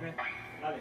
Dale.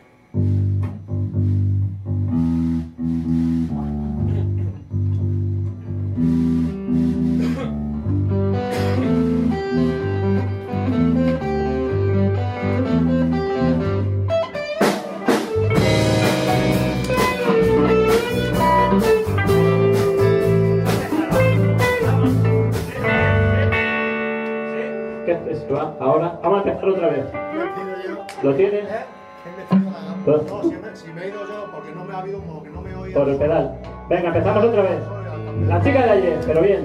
¿Qué haces? Ahora, vamos a empezar otra vez. ¿Lo tienes? No, si me he ido yo porque no me ha habido, porque no me oía. Por el pedal. Venga, empezamos otra vez. La chica de ayer, pero bien.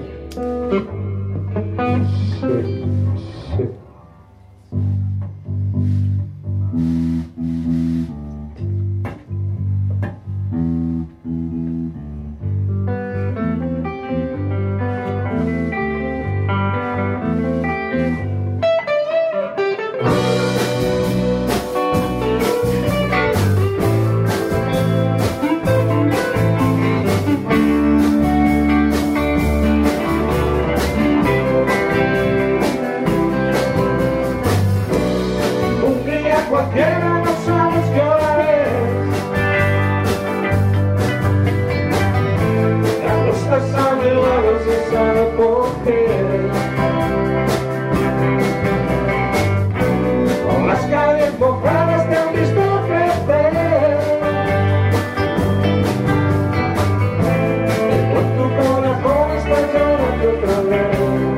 Sí, sí. Cualquiera no sabes qué hora es. Cuando estás a mi lado se sabe por qué. Con las calles mojadas te han visto crecer. Y con tu corazón está llorando otra vez.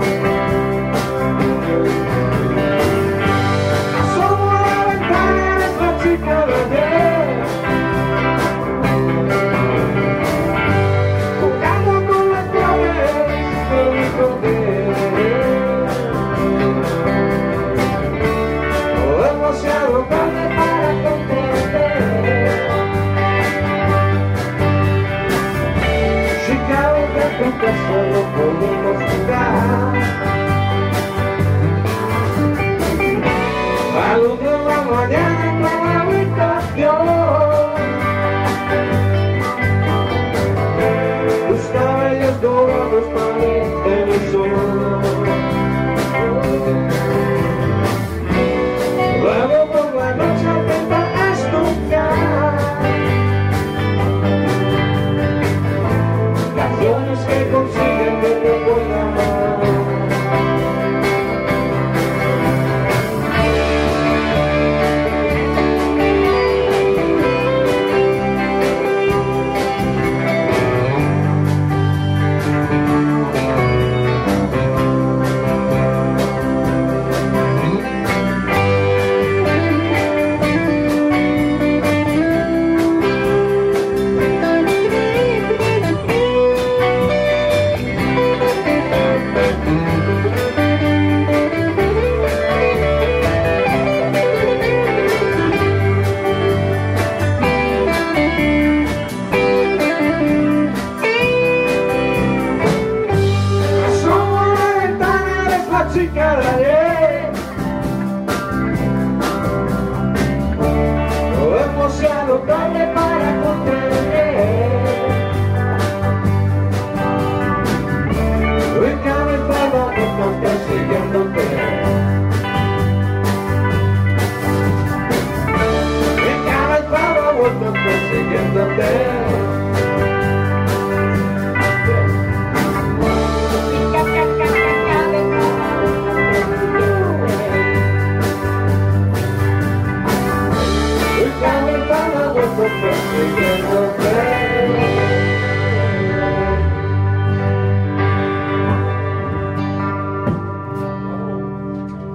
Solo podemos jugar. A luz de la mañana en la habitación, tus cabellos dorados parecen el sol. Luego por la noche intenta estudiar canciones que consiguen que te pueda amar. Chica de ayer, no es demasiado tarde para comprender. Mi cabeza va bastante siguiéndote. Mi cabeza va bastante siguiéndote. Siguiéndote.